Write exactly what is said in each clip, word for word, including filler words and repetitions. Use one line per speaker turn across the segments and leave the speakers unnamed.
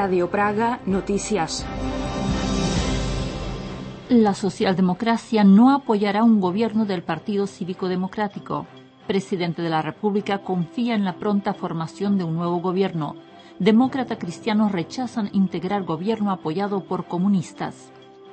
Radio Praga Noticias.
La socialdemocracia no apoyará un gobierno del Partido Cívico Democrático. Presidente de la República confía en la pronta formación de un nuevo gobierno. Demócratas cristianos rechazan integrar gobierno apoyado por comunistas.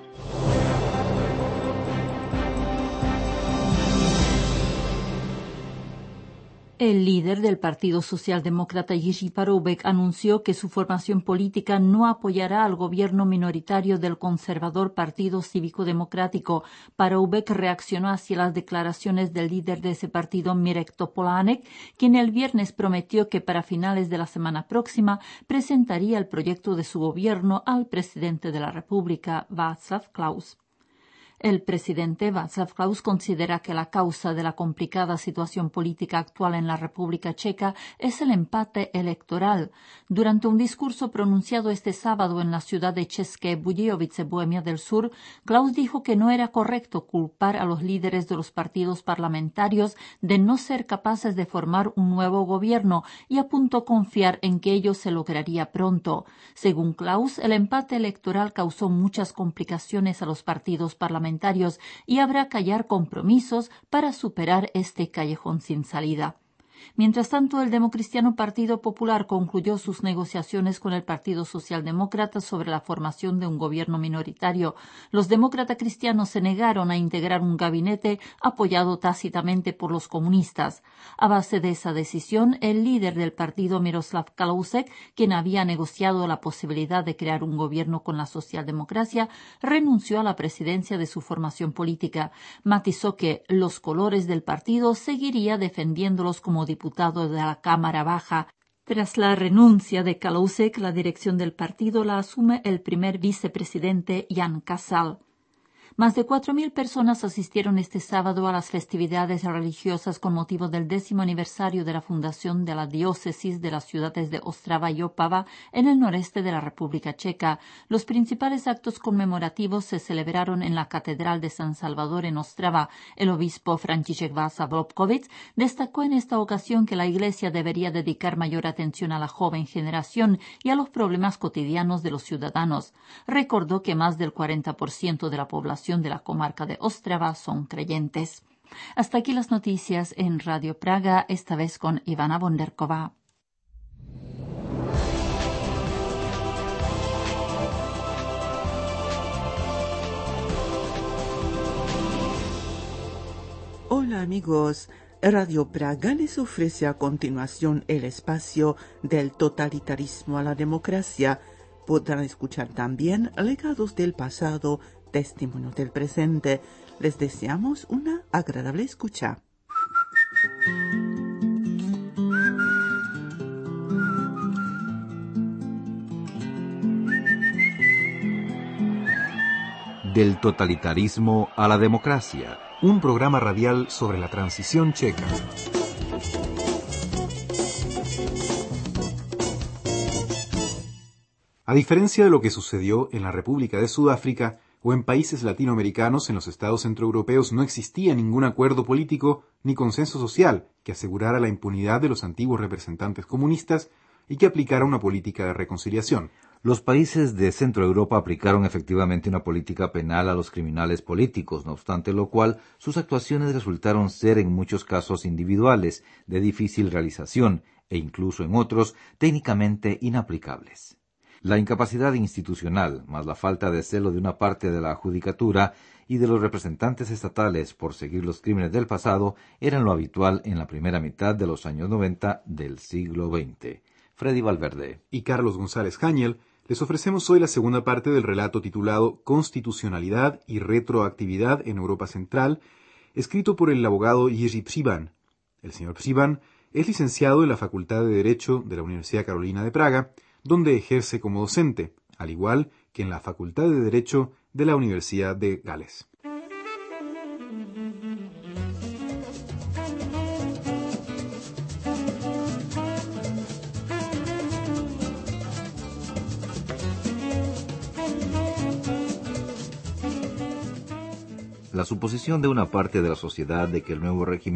El líder del Partido Socialdemócrata Jiří Paroubek anunció que su formación política no apoyará al gobierno minoritario del conservador Partido Cívico Democrático. Paroubek reaccionó hacia las declaraciones del líder de ese partido, Mirek Topolánek, quien el viernes prometió que para finales de la semana próxima presentaría el proyecto de su gobierno al presidente de la República, Václav Klaus. El presidente Václav Klaus considera que la causa de la complicada situación política actual en la República Checa es el empate electoral. Durante un discurso pronunciado este sábado en la ciudad de České Budějovice, Bohemia del Sur, Klaus dijo que no era correcto culpar a los líderes de los partidos parlamentarios de no ser capaces de formar un nuevo gobierno y apuntó confiar en que ello se lograría pronto. Según Klaus, el empate electoral causó muchas complicaciones a los partidos parlamentarios y habrá que hallar compromisos para superar este callejón sin salida. Mientras tanto, el democristiano Partido Popular concluyó sus negociaciones con el Partido Socialdemócrata sobre la formación de un gobierno minoritario. Los demócratas cristianos se negaron a integrar un gabinete apoyado tácitamente por los comunistas. A base de esa decisión, el líder del partido, Miroslav Kalousek, quien había negociado la posibilidad de crear un gobierno con la socialdemocracia, renunció a la presidencia de su formación política. Matizó que los colores del partido seguiría defendiéndolos como diputado de la Cámara Baja. Tras la renuncia de Kalousek, la dirección del partido la asume el primer vicepresidente Jan Kasal. Más de cuatro mil personas asistieron este sábado a las festividades religiosas con motivo del décimo aniversario de la fundación de la diócesis de las ciudades de Ostrava y Opava en el noreste de la República Checa. Los principales actos conmemorativos se celebraron en la Catedral de San Salvador en Ostrava. El obispo František Václav Lobkowicz destacó en esta ocasión que la Iglesia debería dedicar mayor atención a la joven generación y a los problemas cotidianos de los ciudadanos. Recordó que más del cuarenta por ciento de la población de la comarca de Ostrava son creyentes. Hasta aquí las noticias en Radio Praga, esta vez con Ivana Bonderkova.
Hola amigos, Radio Praga les ofrece a continuación el espacio del totalitarismo a la democracia. Podrán escuchar también legados del pasado, testimonios del presente. Les deseamos una agradable escucha.
Del totalitarismo a la democracia, un programa radial sobre la transición checa. A diferencia de lo que sucedió en la República de Sudáfrica o en países latinoamericanos, en los estados centroeuropeos no existía ningún acuerdo político ni consenso social que asegurara la impunidad de los antiguos representantes comunistas y que aplicara una política de reconciliación.
Los países de Centroeuropa aplicaron efectivamente una política penal a los criminales políticos, no obstante lo cual sus actuaciones resultaron ser en muchos casos individuales, de difícil realización e incluso en otros técnicamente inaplicables. La incapacidad institucional, más la falta de celo de una parte de la judicatura y de los representantes estatales por seguir los crímenes del pasado, eran lo habitual en la primera mitad de los años noventa del siglo veinte. Freddy Valverde
y Carlos González Haniel les ofrecemos hoy la segunda parte del relato titulado Constitucionalidad y retroactividad en Europa Central, escrito por el abogado Jiří Příban. El señor Příban es licenciado en la Facultad de Derecho de la Universidad Carolina de Praga, donde ejerce como docente, al igual que en la Facultad de Derecho de la Universidad de Gales.
La suposición de una parte de la sociedad de que el nuevo régimen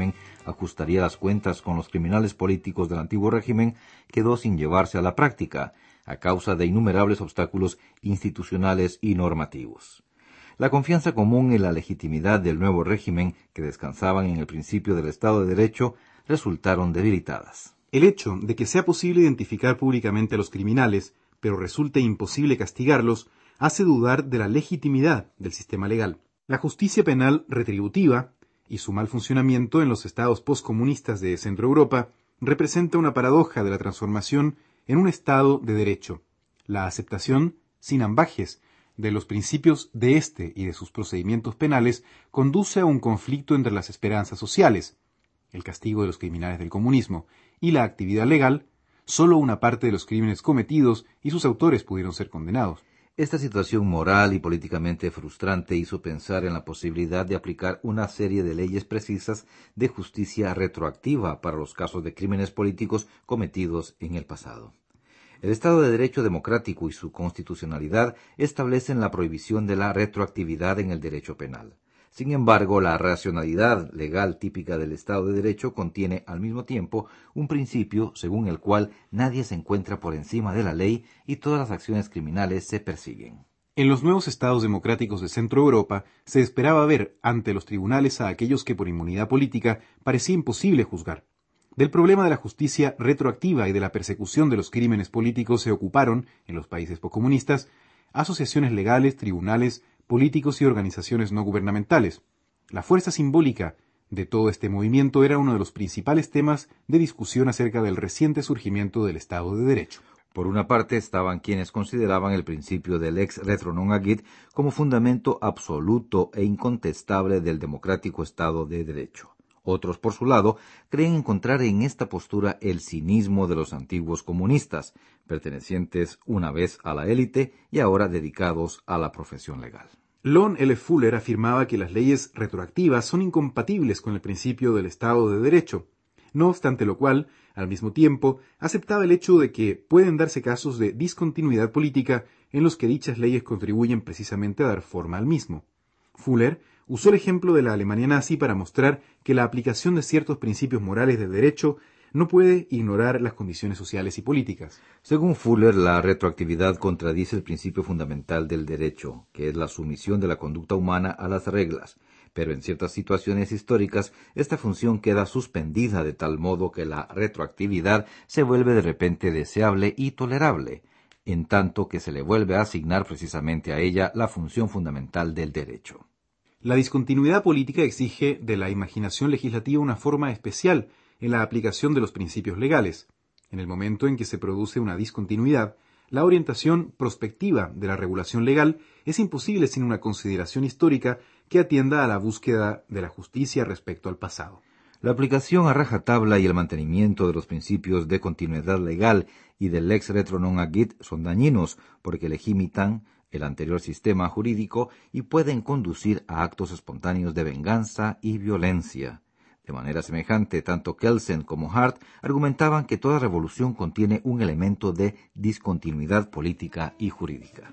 ajustaría las cuentas con los criminales políticos del antiguo régimen, quedó sin llevarse a la práctica, a causa de innumerables obstáculos institucionales y normativos. La confianza común en la legitimidad del nuevo régimen, que descansaban en el principio del Estado de Derecho, resultaron debilitadas.
El hecho de que sea posible identificar públicamente a los criminales, pero resulte imposible castigarlos, hace dudar de la legitimidad del sistema legal. La justicia penal retributiva y su mal funcionamiento en los estados postcomunistas de Centro Europa representa una paradoja de la transformación en un Estado de Derecho, la aceptación, sin ambajes, de los principios de éste y de sus procedimientos penales conduce a un conflicto entre las esperanzas sociales, el castigo de los criminales del comunismo, y la actividad legal. Solo una parte de los crímenes cometidos y sus autores pudieron ser condenados.
Esta situación moral y políticamente frustrante hizo pensar en la posibilidad de aplicar una serie de leyes precisas de justicia retroactiva para los casos de crímenes políticos cometidos en el pasado. El Estado de Derecho democrático y su constitucionalidad establecen la prohibición de la retroactividad en el derecho penal. Sin embargo, la racionalidad legal típica del Estado de Derecho contiene al mismo tiempo un principio según el cual nadie se encuentra por encima de la ley y todas las acciones criminales se persiguen.
En los nuevos estados democráticos de Centro Europa se esperaba ver ante los tribunales a aquellos que por inmunidad política parecía imposible juzgar. Del problema de la justicia retroactiva y de la persecución de los crímenes políticos se ocuparon, en los países postcomunistas, asociaciones legales, tribunales, políticos y organizaciones no gubernamentales. La fuerza simbólica de todo este movimiento era uno de los principales temas de discusión acerca del reciente surgimiento del Estado de Derecho.
Por una parte estaban quienes consideraban el principio del ex retro non agit como fundamento absoluto e incontestable del democrático Estado de Derecho. Otros, por su lado, creen encontrar en esta postura el cinismo de los antiguos comunistas, pertenecientes una vez a la élite y ahora dedicados a la profesión legal.
Lon L. Fuller afirmaba que las leyes retroactivas son incompatibles con el principio del Estado de Derecho, no obstante lo cual, al mismo tiempo, aceptaba el hecho de que pueden darse casos de discontinuidad política en los que dichas leyes contribuyen precisamente a dar forma al mismo. Fuller usó el ejemplo de la Alemania nazi para mostrar que la aplicación de ciertos principios morales de derecho no puede ignorar las condiciones sociales y políticas.
Según Fuller, la retroactividad contradice el principio fundamental del derecho, que es la sumisión de la conducta humana a las reglas, pero en ciertas situaciones históricas esta función queda suspendida de tal modo que la retroactividad se vuelve de repente deseable y tolerable, en tanto que se le vuelve a asignar precisamente a ella la función fundamental del derecho.
La discontinuidad política exige de la imaginación legislativa una forma especial en la aplicación de los principios legales. En el momento en que se produce una discontinuidad, la orientación prospectiva de la regulación legal es imposible sin una consideración histórica que atienda a la búsqueda de la justicia respecto al pasado.
La aplicación a rajatabla y el mantenimiento de los principios de continuidad legal y del ex retro non agit son dañinos porque legitimitan el anterior sistema jurídico y pueden conducir a actos espontáneos de venganza y violencia. De manera semejante, tanto Kelsen como Hart argumentaban que toda revolución contiene un elemento de discontinuidad política y jurídica.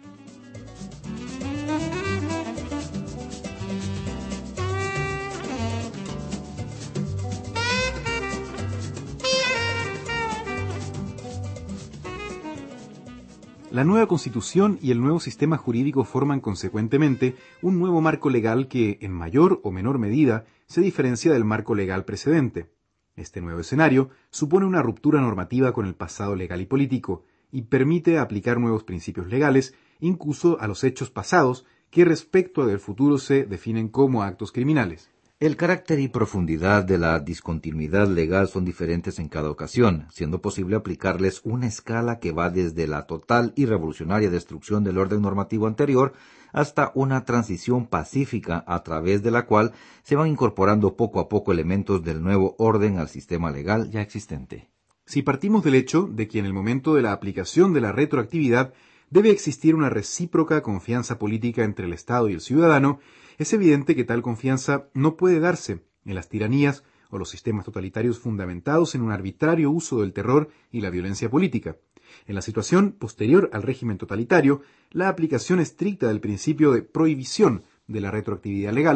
La nueva Constitución y el nuevo sistema jurídico forman consecuentemente un nuevo marco legal que, en mayor o menor medida, se diferencia del marco legal precedente. Este nuevo escenario supone una ruptura normativa con el pasado legal y político y permite aplicar nuevos principios legales, incluso a los hechos pasados que respecto del futuro se definen como actos criminales.
El carácter y profundidad de la discontinuidad legal son diferentes en cada ocasión, siendo posible aplicarles una escala que va desde la total y revolucionaria destrucción del orden normativo anterior hasta una transición pacífica a través de la cual se van incorporando poco a poco elementos del nuevo orden al sistema legal ya existente.
Si partimos del hecho de que en el momento de la aplicación de la retroactividad debe existir una recíproca confianza política entre el Estado y el ciudadano, es evidente que tal confianza no puede darse en las tiranías o los sistemas totalitarios fundamentados en un arbitrario uso del terror y la violencia política. En la situación posterior al régimen totalitario, la aplicación estricta del principio de prohibición de la retroactividad legal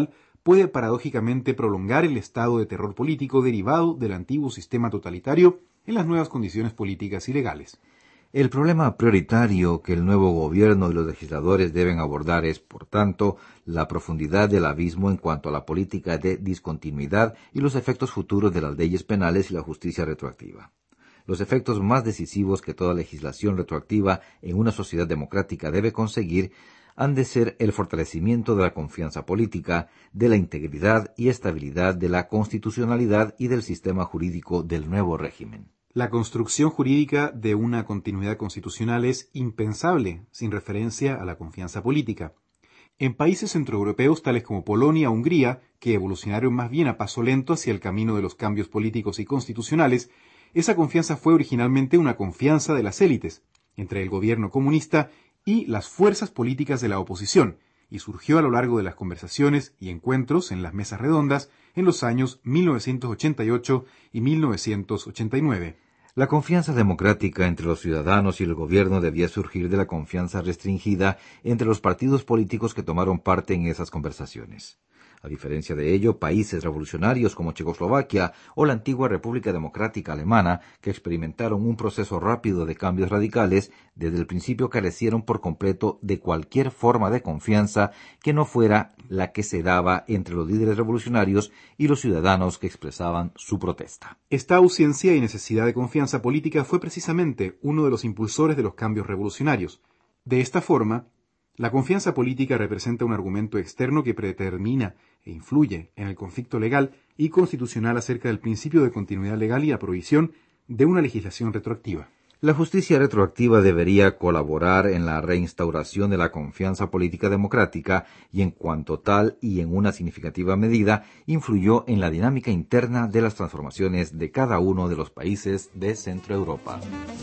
puede paradójicamente prolongar el estado de terror político derivado del antiguo sistema totalitario en las nuevas condiciones políticas y legales.
El problema prioritario que el nuevo gobierno y los legisladores deben abordar es, por tanto, la profundidad del abismo en cuanto a la política de discontinuidad y los efectos futuros de las leyes penales y la justicia retroactiva. Los efectos más decisivos que toda legislación retroactiva en una sociedad democrática debe conseguir han de ser el fortalecimiento de la confianza política, de la integridad y estabilidad de la constitucionalidad y del sistema jurídico del nuevo régimen.
La construcción jurídica de una continuidad constitucional es impensable sin referencia a la confianza política. En países centroeuropeos tales como Polonia o Hungría, que evolucionaron más bien a paso lento hacia el camino de los cambios políticos y constitucionales, esa confianza fue originalmente una confianza de las élites, entre el gobierno comunista y las fuerzas políticas de la oposición, y surgió a lo largo de las conversaciones y encuentros en las mesas redondas en los años mil novecientos ochenta y ocho y mil novecientos ochenta y nueve.
La confianza democrática entre los ciudadanos y el gobierno debía surgir de la confianza restringida entre los partidos políticos que tomaron parte en esas conversaciones. A diferencia de ello, países revolucionarios como Checoslovaquia o la antigua República Democrática Alemana, que experimentaron un proceso rápido de cambios radicales, desde el principio carecieron por completo de cualquier forma de confianza que no fuera la que se daba entre los líderes revolucionarios y los ciudadanos que expresaban su protesta.
Esta ausencia y necesidad de confianza política fue precisamente uno de los impulsores de los cambios revolucionarios. De esta forma, la confianza política representa un argumento externo que predetermina e influye en el conflicto legal y constitucional acerca del principio de continuidad legal y la prohibición de una legislación retroactiva.
La justicia retroactiva debería colaborar en la reinstauración de la confianza política democrática y en cuanto tal y en una significativa medida influyó en la dinámica interna de las transformaciones de cada uno de los países de Centroeuropa.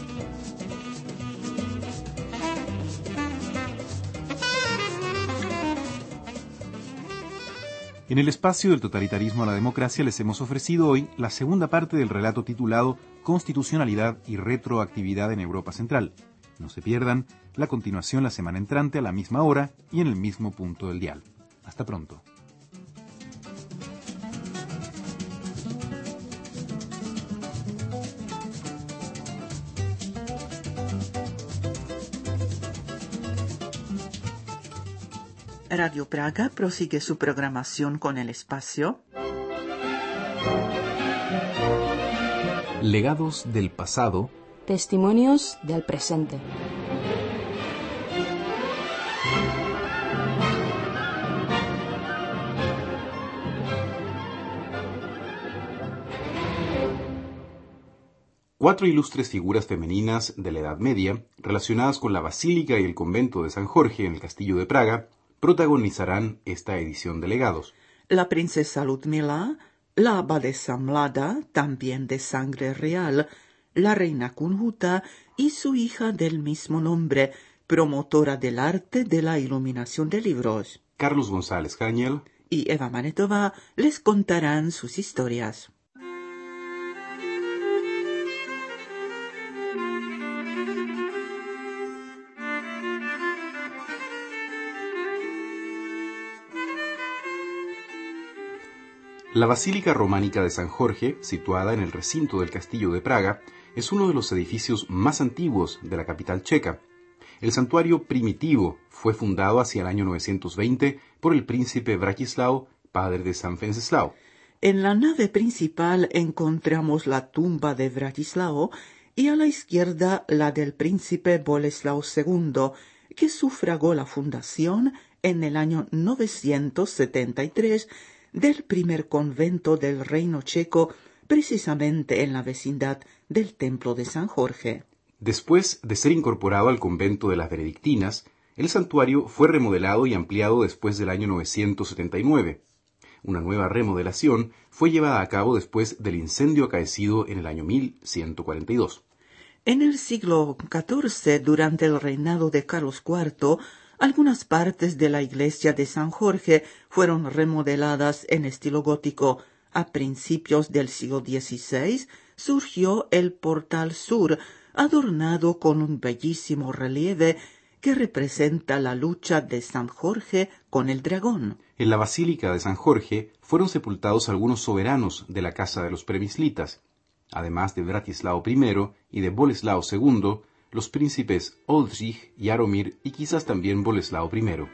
En el espacio del totalitarismo a la democracia les hemos ofrecido hoy la segunda parte del relato titulado Constitucionalidad y retroactividad en Europa Central. No se pierdan la continuación la semana entrante a la misma hora y en el mismo punto del dial. Hasta pronto.
Radio Praga prosigue su programación con el espacio
Legados del pasado,
Testimonios del presente.
Cuatro ilustres figuras femeninas de la Edad Media, relacionadas con la Basílica y el convento de San Jorge en el Castillo de Praga, protagonizarán esta edición de Legados.
La princesa Ludmila, la abadesa Mlada, también de sangre real, la reina Kunhuta y su hija del mismo nombre, promotora del arte de la iluminación de libros.
Carlos González Cañel
y Eva Manetova les contarán sus historias.
La Basílica Románica de San Jorge, situada en el recinto del Castillo de Praga, es uno de los edificios más antiguos de la capital checa. El santuario primitivo fue fundado hacia el año novecientos veinte por el príncipe Bratislao, padre de San Wenceslao.
En la nave principal encontramos la tumba de Bratislao y a la izquierda la del príncipe Boleslao segundo, que sufragó la fundación en el año novecientos setenta y tres del primer convento del Reino Checo, precisamente en la vecindad del Templo de San Jorge.
Después de ser incorporado al convento de las Benedictinas, el santuario fue remodelado y ampliado después del año novecientos setenta y nueve. Una nueva remodelación fue llevada a cabo después del incendio acaecido en el año mil ciento cuarenta y dos.
En el siglo catorce, durante el reinado de Carlos cuarto, algunas partes de la iglesia de San Jorge fueron remodeladas en estilo gótico. A principios del siglo dieciséis surgió el portal sur, adornado con un bellísimo relieve que representa la lucha de San Jorge con el dragón.
En la Basílica de San Jorge fueron sepultados algunos soberanos de la casa de los premislitas. Además de Bratislao primero y de Boleslao segundo, los príncipes Oldřich, Jaromír y quizás también Boleslao primero.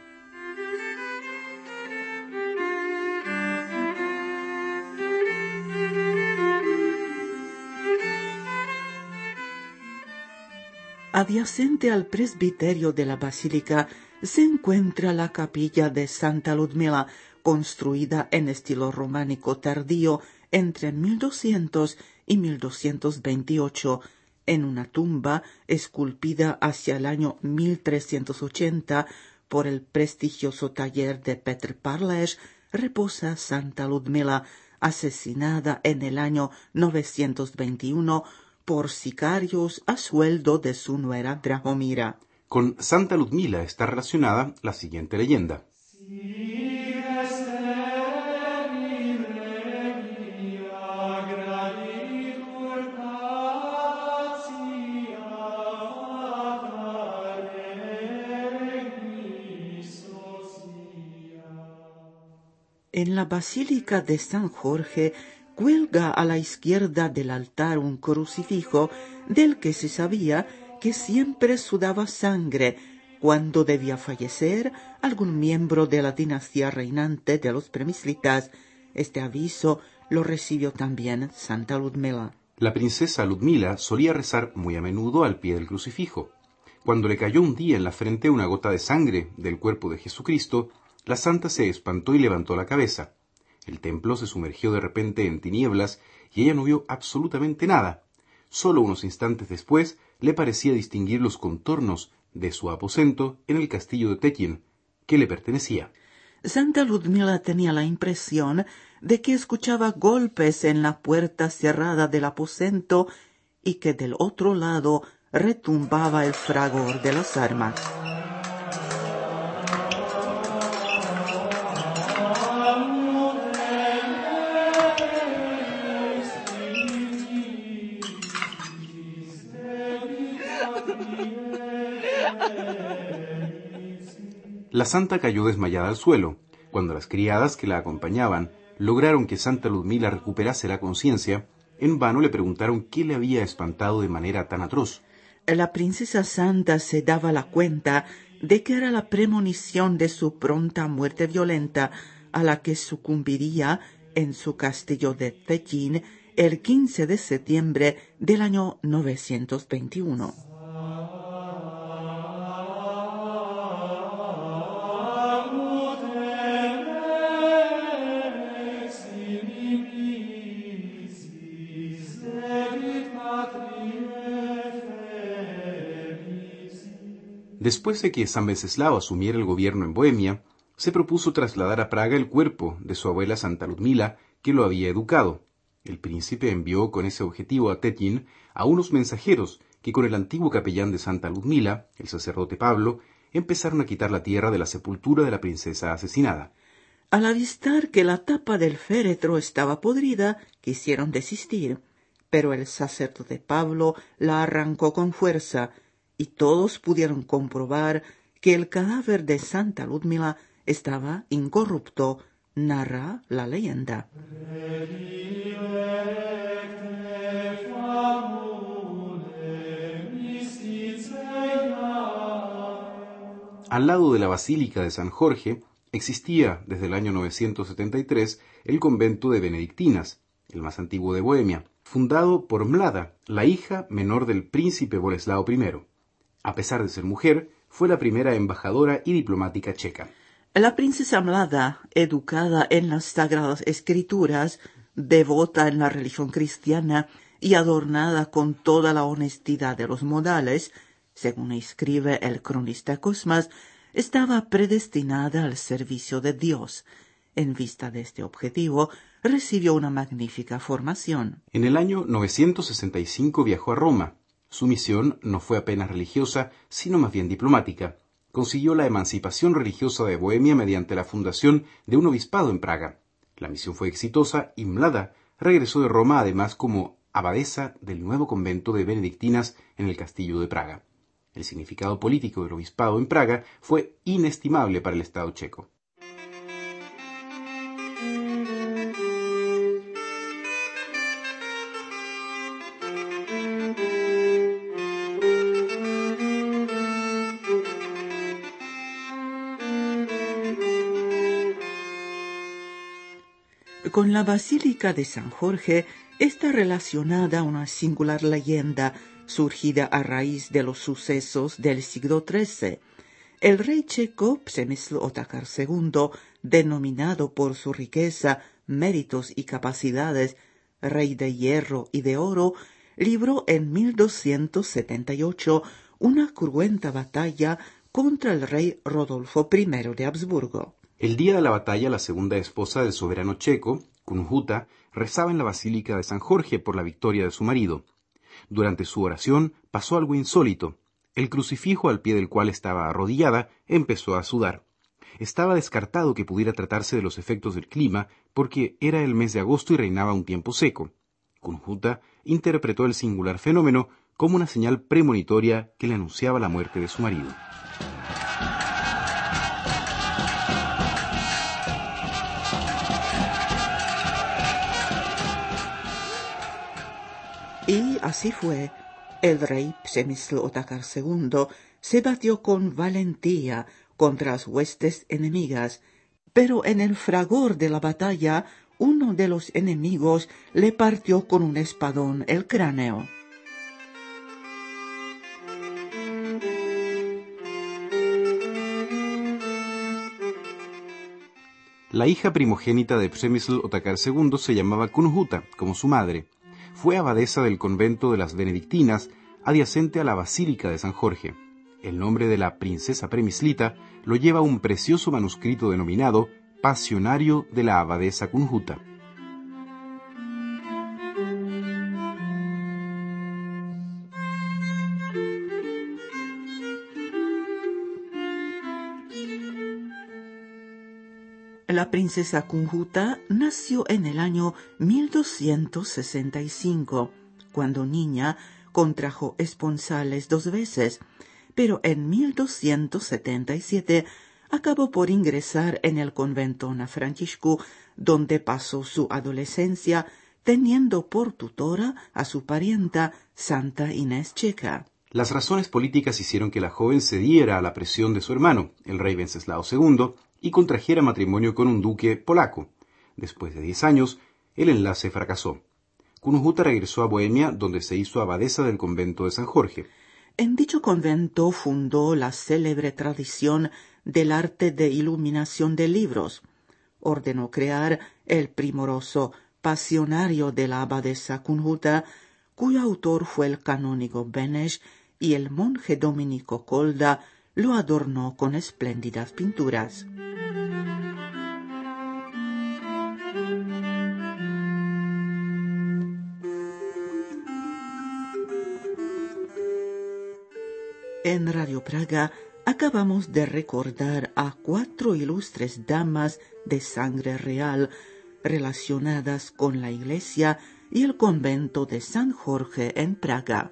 Adyacente al presbiterio de la basílica se encuentra la capilla de Santa Ludmila, construida en estilo románico tardío entre mil doscientos y mil doscientos veintiocho, en una tumba esculpida hacia el año mil trescientos ochenta por el prestigioso taller de Petr Parleš, reposa Santa Ludmila, asesinada en el año novecientos veintiuno por sicarios a sueldo de su nuera Drahomira.
Con Santa Ludmila está relacionada la siguiente leyenda.
En la Basílica de San Jorge cuelga a la izquierda del altar un crucifijo del que se sabía que siempre sudaba sangre cuando debía fallecer algún miembro de la dinastía reinante de los premislitas. Este aviso lo recibió también Santa Ludmila.
La princesa Ludmila solía rezar muy a menudo al pie del crucifijo. Cuando le cayó un día en la frente una gota de sangre del cuerpo de Jesucristo, la santa se espantó y levantó la cabeza. El templo se sumergió de repente en tinieblas y ella no vio absolutamente nada. Solo unos instantes después le parecía distinguir los contornos de su aposento en el castillo de Tetín, que le pertenecía.
Santa Ludmila tenía la impresión de que escuchaba golpes en la puerta cerrada del aposento y que del otro lado retumbaba el fragor de las armas.
La santa cayó desmayada al suelo. Cuando las criadas que la acompañaban lograron que Santa Ludmila recuperase la conciencia, en vano le preguntaron qué le había espantado de manera tan atroz.
La princesa santa se daba la cuenta de que era la premonición de su pronta muerte violenta, a la que sucumbiría en su castillo de Tetín el quince de septiembre del año novecientos veintiuno.
Después de que San Venceslao asumiera el gobierno en Bohemia, se propuso trasladar a Praga el cuerpo de su abuela Santa Ludmila, que lo había educado. El príncipe envió con ese objetivo a Tetín a unos mensajeros que con el antiguo capellán de Santa Ludmila, el sacerdote Pablo, empezaron a quitar la tierra de la sepultura de la princesa asesinada.
Al avistar que la tapa del féretro estaba podrida, quisieron desistir, pero el sacerdote Pablo la arrancó con fuerza, y todos pudieron comprobar que el cadáver de Santa Ludmila estaba incorrupto, narra la leyenda.
Al lado de la Basílica de San Jorge existía desde el año novecientos setenta y tres el convento de Benedictinas, el más antiguo de Bohemia, fundado por Mlada, la hija menor del príncipe Boleslao primero. A pesar de ser mujer, fue la primera embajadora y diplomática checa.
La princesa Mlada, educada en las Sagradas Escrituras, devota en la religión cristiana y adornada con toda la honestidad de los modales, según escribe el cronista Cosmas, estaba predestinada al servicio de Dios. En vista de este objetivo, recibió una magnífica formación.
En el año novecientos sesenta y cinco viajó a Roma. Su misión no fue apenas religiosa, sino más bien diplomática. Consiguió la emancipación religiosa de Bohemia mediante la fundación de un obispado en Praga. La misión fue exitosa y Mlada regresó de Roma además como abadesa del nuevo convento de benedictinas en el castillo de Praga. El significado político del obispado en Praga fue inestimable para el Estado checo.
Con la Basílica de San Jorge está relacionada una singular leyenda surgida a raíz de los sucesos del siglo trece. El rey checo Přemysl Otakar segundo, denominado por su riqueza, méritos y capacidades rey de hierro y de oro, libró en mil doscientos setenta y ocho una cruenta batalla contra el rey Rodolfo primero de Habsburgo.
El día de la batalla, la segunda esposa del soberano checo, Kunhuta, rezaba en la Basílica de San Jorge por la victoria de su marido. Durante su oración pasó algo insólito. El crucifijo al pie del cual estaba arrodillada empezó a sudar. Estaba descartado que pudiera tratarse de los efectos del clima, porque era el mes de agosto y reinaba un tiempo seco. Kunhuta interpretó el singular fenómeno como una señal premonitoria que le anunciaba la muerte de su marido.
Y así fue. El rey Přemysl Otakar segundo se batió con valentía contra las huestes enemigas, pero en el fragor de la batalla uno de los enemigos le partió con un espadón el cráneo.
La hija primogénita de Přemysl Otakar segundo se llamaba Kunhuta, como su madre. Fue abadesa del convento de las benedictinas, adyacente a la Basílica de San Jorge. El nombre de la princesa Premislita lo lleva un precioso manuscrito denominado Pasionario de la abadesa Kunhuta.
La princesa Kunhuta nació en el año mil doscientos sesenta y cinco. Cuando niña contrajo esponsales dos veces, pero en mil doscientos setenta y siete acabó por ingresar en el convento Na Františku, donde pasó su adolescencia, teniendo por tutora a su parienta Santa Inés Checa.
Las razones políticas hicieron que la joven cediera a la presión de su hermano, el rey Wenceslao segundo, y contrajera matrimonio con un duque polaco. Después de diez años, el enlace fracasó. Kunhuta regresó a Bohemia, donde se hizo abadesa del convento de San Jorge.
En dicho convento fundó la célebre tradición del arte de iluminación de libros. Ordenó crear el primoroso Pasionario de la abadesa Kunhuta, cuyo autor fue el canónigo Beneš, y el monje dominico Kolda lo adornó con espléndidas pinturas. En Radio Praga acabamos de recordar a cuatro ilustres damas de sangre real relacionadas con la iglesia y el convento de San Jorge en Praga.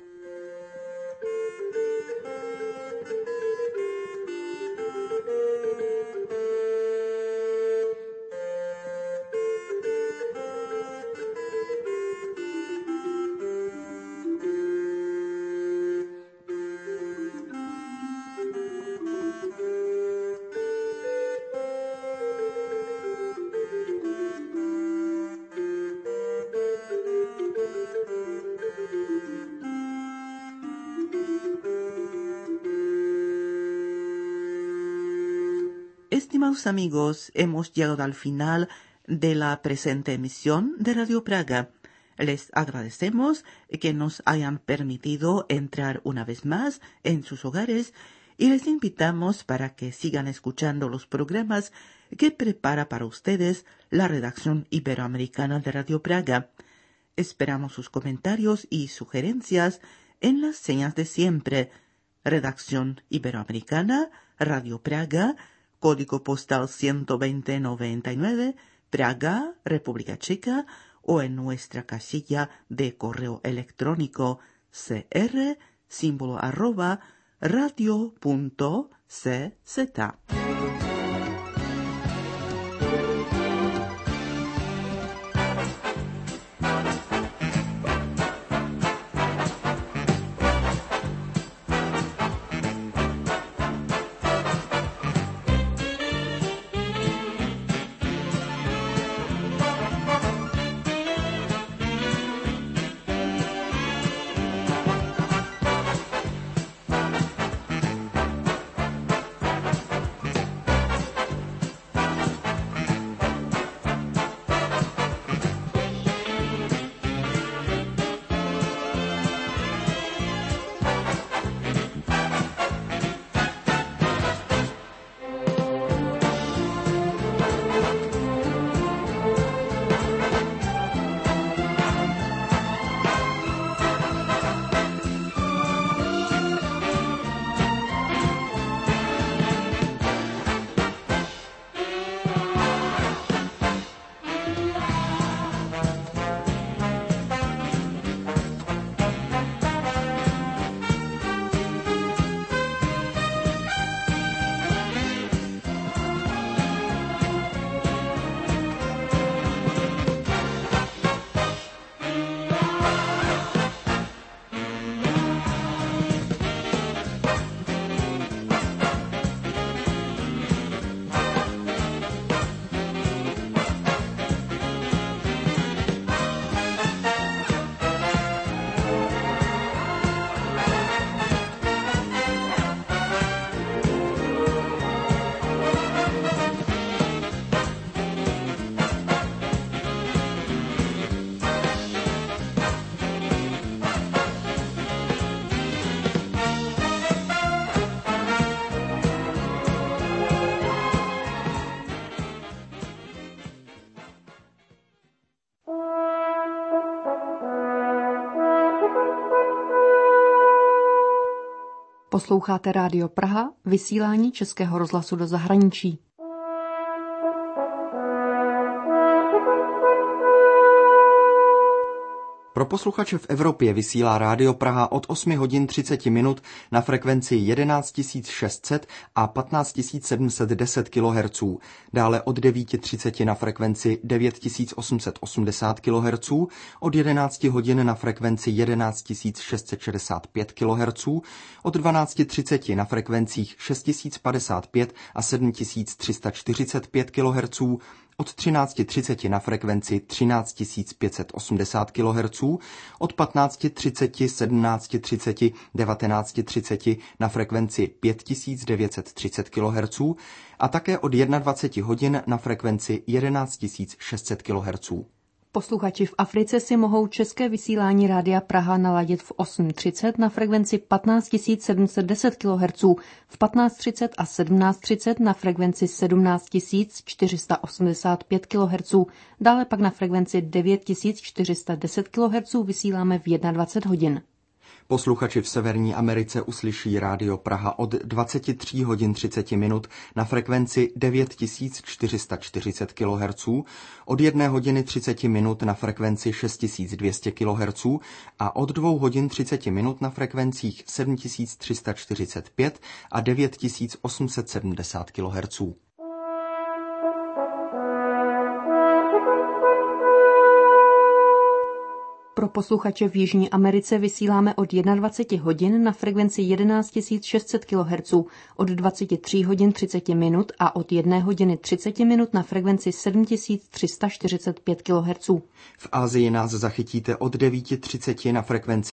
Estimados amigos, hemos llegado al final de la presente emisión de Radio Praga. Les agradecemos que nos hayan permitido entrar una vez más en sus hogares y les invitamos para que sigan escuchando los programas que prepara para ustedes la redacción iberoamericana de Radio Praga. Esperamos sus comentarios y sugerencias en las señas de siempre. Redacción iberoamericana, Radio Praga, código postal ciento veinte noventa y nueve, Praga, República Checa, o en nuestra casilla de correo electrónico cr, símbolo arroba, radio punto c z.
Posloucháte Rádio Praha, vysílání Českého rozhlasu do zahraničí.
Pro posluchače v Evropě vysílá Rádio Praha od osmi hodin třicet minut na frekvenci jedenáct tisíc šest set a patnáct tisíc sedm set deset kilohertzů, dále od devět třicet na frekvenci devět tisíc osm set osmdesát kilohertzů, od jedenácti hodin na frekvenci jedenáct tisíc šest set šedesát pět kilohertzů, od dvanáct třicet na frekvencích šest tisíc padesát pět a sedm tisíc tři sta čtyřicet pět kilohertzů, od třináct třicet na frekvenci třináct tisíc pět set osmdesát kilohertzů, od patnáct třicet, sedmnáct třicet, devatenáct třicet na frekvenci pět tisíc devět set třicet kilohertzů a také od dvacet jedna hodin na frekvenci jedenáct tisíc šest set kilohertzů.
Posluchači v Africe si mohou české vysílání Rádia Praha naladit v osm třicet na frekvenci patnáct tisíc sedm set deset kilohertzů, v patnáct třicet a sedmnáct třicet na frekvenci sedmnáct tisíc čtyři sta osmdesát pět kilohertzů, dále pak na frekvenci devět tisíc čtyři sta deset kilohertzů vysíláme v dvacet jedna hodin.
Posluchači v Severní Americe uslyší Rádio Praha od dvacet tři hodin třicet minut na frekvenci devět tisíc čtyři sta čtyřicet kilohertzů, od jedné hodiny třicet minut na frekvenci šest tisíc dvě stě kilohertzů a od dvou hodin třicet minut na frekvencích sedm tisíc tři sta čtyřicet pět a devět tisíc osm set sedmdesát kilohertzů.
Pro posluchače v Jižní Americe vysíláme od dvacet jedna hodin na frekvenci jedenáct tisíc šest set kilohertzů, od dvacet tři hodin třicet minut a od jedné hodiny třicet minut na frekvenci sedm tisíc tři sta čtyřicet pět kilohertzů.
V Asii nás zachytíte od devět třicet na frekvenci